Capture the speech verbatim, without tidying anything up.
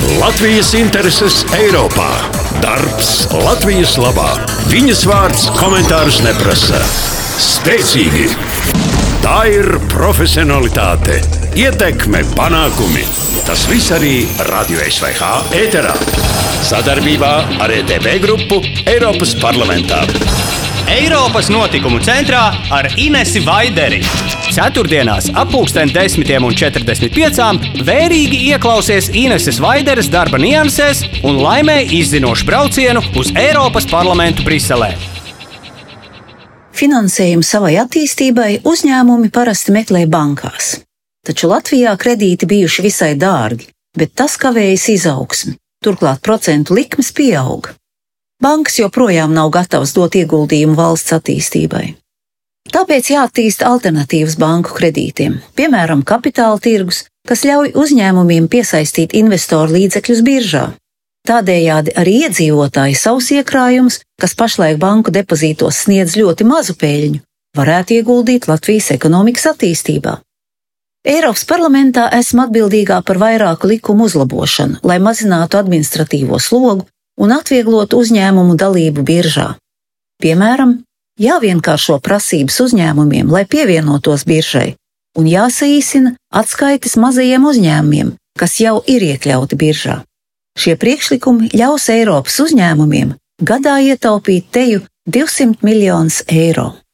Latvijas intereses Eiropā. Darbs Latvijas labā. Viņas vārds komentārus neprasa. Spēcīgi. Tā ir profesionalitāte, ietekme, panākumi. Tas viss arī Radio S V H ēterā. Sadarbībā ar E T V grupu Eiropas parlamentā. Eiropas notikumu centrā ar Inesi Vaideri. Ceturtdienās ap pulksten desmitiem un četrdesmit piecām vērīgi ieklausies Ineses Vaideres darba niansēs un laimē izzinošu braucienu uz Eiropas parlamentu Briselē. Finansējumu savai attīstībai uzņēmumi parasti meklē bankās. Taču Latvijā kredīti bijuši visai dārgi, bet tas kavējas izaugsmi. Turklāt procentu likmes pieauga. Bankas joprojām nav gatavas dot ieguldījumu valsts attīstībai. Tāpēc jāattīsta alternatīvas banku kredītiem, piemēram, kapitāla tirgus, kas ļauj uzņēmumiem piesaistīt investoru līdzekļus biržā. Tādējādi arī iedzīvotāji savus iekrājumus, kas pašlaik banku depozītos sniedz ļoti mazu peļņu, varētu ieguldīt Latvijas ekonomikas attīstībā. Eiropas parlamentā esmu atbildīgā par vairāku likumu uzlabošanu, lai mazinātu administratīvo slogu un atvieglotu uzņēmumu dalību biržā. Piemēram, jāvienkāršo prasības uzņēmumiem, lai pievienotos biržai, un jāsaīsina atskaites mazajiem uzņēmumiem, kas jau ir iekļauti biržā. Šie priekšlikumi ļaus Eiropas uzņēmumiem gadā ietaupīt teju divsimt miljonus eiro.